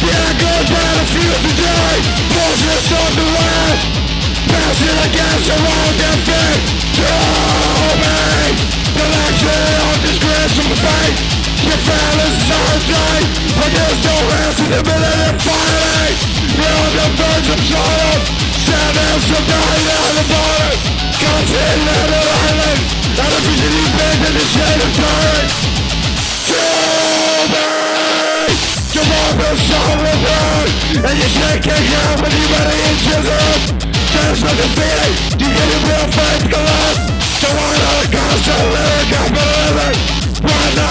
Yeah, go down a few today. Bullshit's on the land. Passing against the wrong defeat. Show me the lesson of this gruesome fate. Your family's on day. But there's no rest in the middle of the fight. You're on the verge of sorrow. Standing some dying out of the body. Content and the island. And the fugitive bed in the shade of time. Show me. Tomorrow's song will burn. And you shake your hand when you're ready into them. Just like a feeling. You get a real faith collapse. So why not a constant living, capital living? Why not